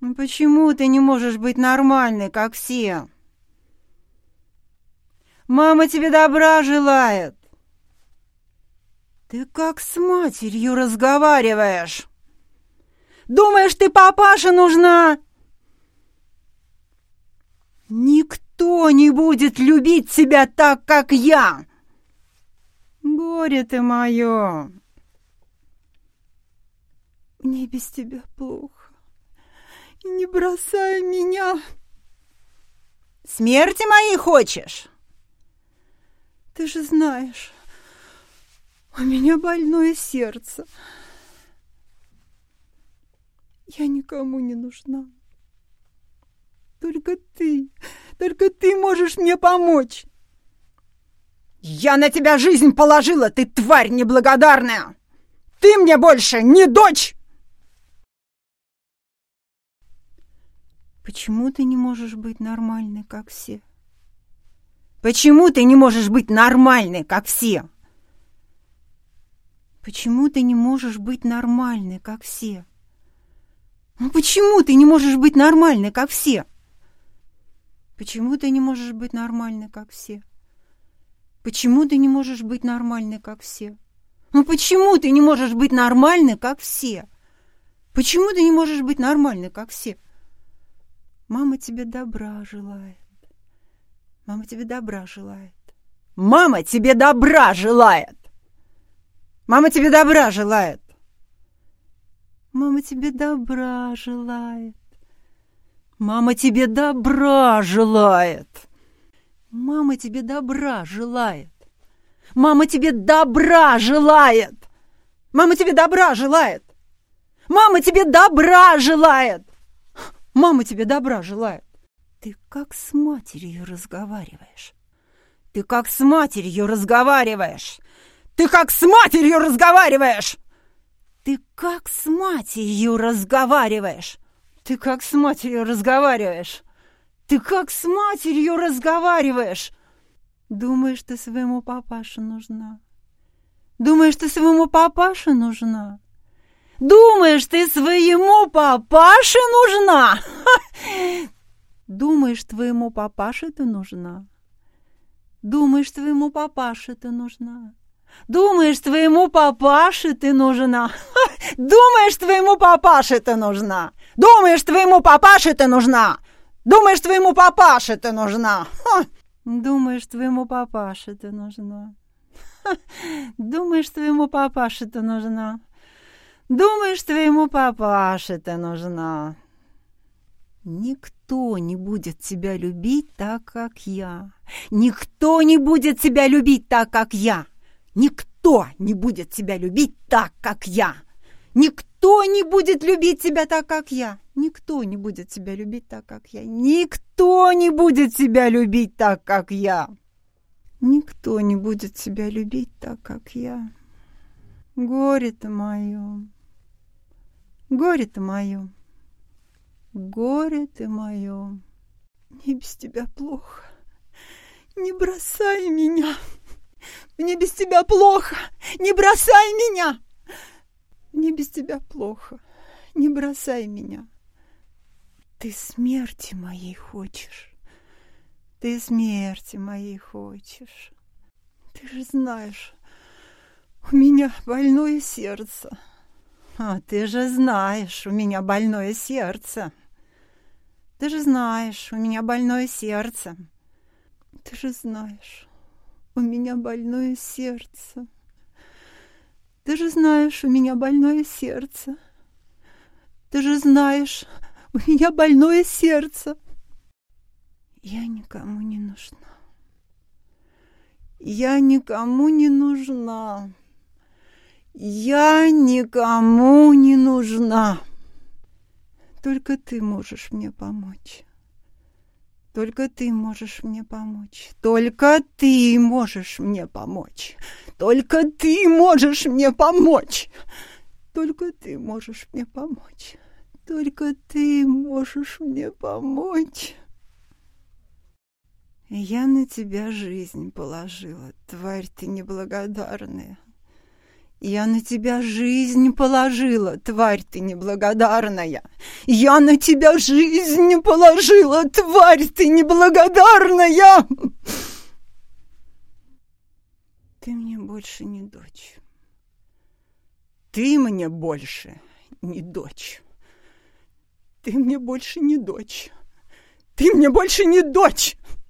Ну почему ты не можешь быть нормальной, как все? Мама тебе добра желает. Ты как с матерью разговариваешь? Думаешь, ты папаше нужна? Никто не будет любить тебя так, как я. Горе ты мое. Мне без тебя плохо. Не бросай меня. Смерти моей хочешь? Ты же знаешь, у меня больное сердце. Я никому не нужна. Только ты можешь мне помочь. Я на тебя жизнь положила, ты тварь неблагодарная. Ты мне больше не дочь. Почему ты не можешь быть нормальной, как все? Почему ты не можешь быть нормальной, как все? Почему ты не можешь быть нормальной, как все? Ну почему ты не можешь быть нормальной, как все? Почему ты не можешь быть нормальной, как все? Почему ты не можешь быть нормальной, как все? Ну почему ты не можешь быть нормальной, как все? Почему ты не можешь быть нормальной, как все? Мама тебе добра желает. Мама тебе добра желает. Мама тебе добра желает. Мама тебе добра желает. Мама тебе добра желает. Мама тебе добра желает. Мама тебе добра желает. Мама тебе добра желает. Мама тебе добра желает. Мама тебе добра желает. Мама тебе добра желает. Ты как с матерью разговариваешь. Ты как с матерью разговариваешь. Ты как с матерью разговариваешь. Ты как с матерью разговариваешь. Ты как с матерью разговариваешь. Ты как с матерью разговариваешь. Думаешь, ты своему папаше нужна. Думаешь, ты своему папаше нужна. Думаешь, ты своему папаше нужна. Думаешь, твоему папаше ты нужна. Думаешь, твоему папаше ты нужна. Думаешь, твоему папаше ты нужна. Думаешь, твоему папаше ты нужна. Думаешь, твоему папаше ты нужна. Думаешь, твоему папаше ты нужна. Думаешь, твоему папаше ты нужна. Думаешь, твоему папаше ты нужна. Думаешь, твоему папаше ты нужна. Никто не будет тебя любить так, как я. Никто не будет тебя любить так, как я. Никто не будет тебя любить так, как я. Никто не будет любить тебя так, как я. Никто не будет тебя любить так, как я. Никто не будет тебя любить так, как я. Никто не будет тебя любить так, как я. Горе-то мое. Горе ты мое, горе ты мое. Мне без тебя плохо. Не бросай меня. Мне без тебя плохо. Не бросай меня. Мне без тебя плохо. Не бросай меня. Ты смерти моей хочешь. Ты смерти моей хочешь. Ты же знаешь, у меня больное сердце. Ты же знаешь, у меня больное сердце. Ты же знаешь, у меня больное сердце. Ты же знаешь, у меня больное сердце. Ты же знаешь, у меня больное сердце. Ты же знаешь, у меня больное сердце. Я никому не нужна. Я никому не нужна. Я никому не нужна. Только ты можешь мне помочь. Только ты можешь мне помочь. Только ты можешь мне помочь. Только ты можешь мне помочь. Только ты можешь мне помочь. Только ты можешь мне помочь. Я на тебя жизнь положила, тварь ты неблагодарная. Я на тебя жизнь положила, тварь ты неблагодарная. Я на тебя жизнь положила, тварь ты неблагодарная. Ты мне больше не дочь. Ты мне больше не дочь. Ты мне больше не дочь. Ты мне больше не дочь.